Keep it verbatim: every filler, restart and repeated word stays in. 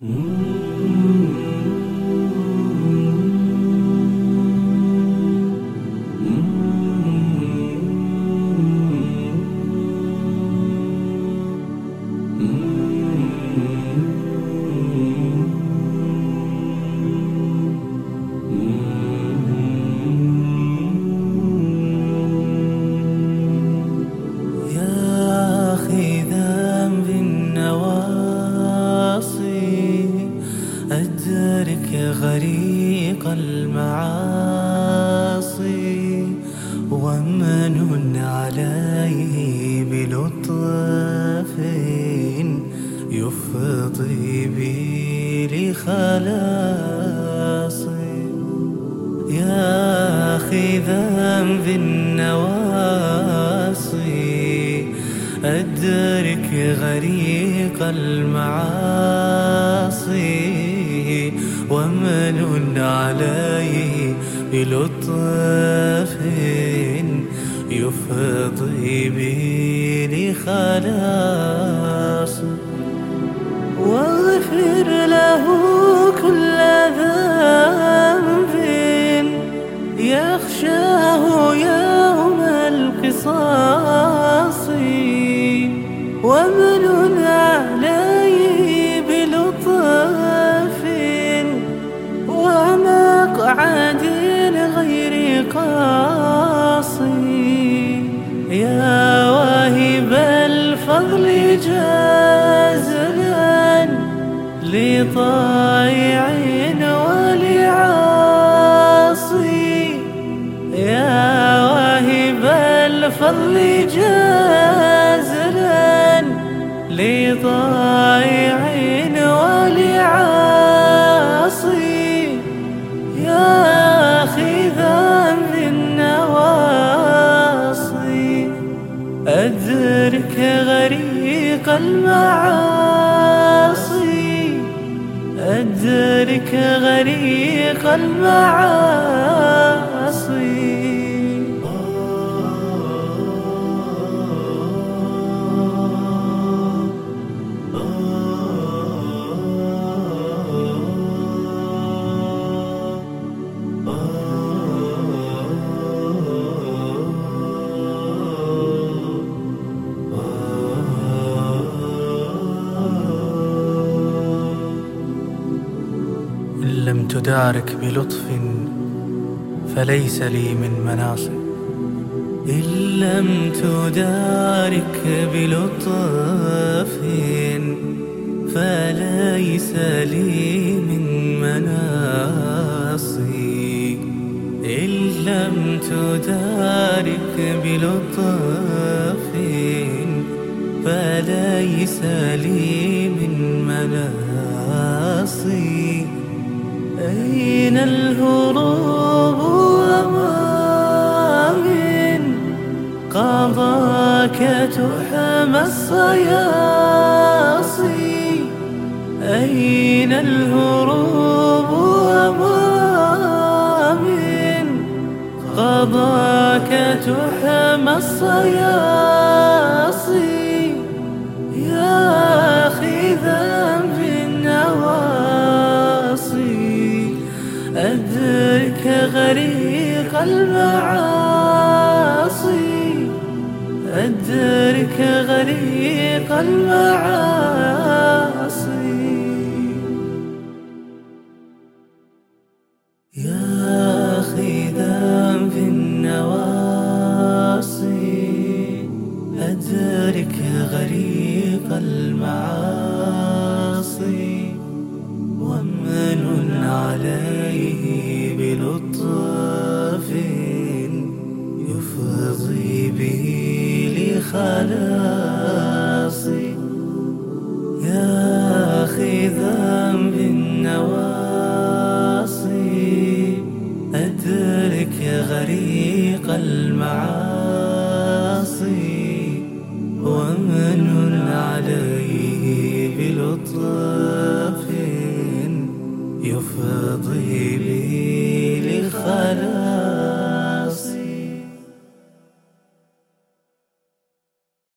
أدرك غريق المعاصي ومن عليه بلطف يفضي بي لخلاصي. يا أخي ذنب النواصي أدرك غريق المعاصي ومن عليه بلطف يفضي بي لخلاص. واغفر له كل ذنب يخشاه يوم القصاص ومن عليه بلطف ومقعد غير قاصي. يا واهب الفضل جازلا لطائع ولعاصي. يا واهب الفضل جازلا لطائع ولعاصي. يا أخي ذنب النواصي أدرك غريق المعاصي أدرك غريق المعاصي. إن لم تدارك بلطف فليس لي من مناصب. إن لم تدارك بلطف فليس لي من مناصي. إن لم تدارك بلطف فليس لي من مناصي. أين الهروب وما من قضاك تحمى الصياصي. أين الهروب وما من قضاك تحمى الصياصي. يا أخي ذنب النواصي أدرك غريق المعاصي أدرك غريق المعاصي. يا أخي ذنب النواصي أدرك غريق المعاصي ومن عليه بلطف يفضي به لخلاصي. يا أخي ذنب النواصي أدرك غريق المعاصي ومن عليه بلطف يفضي به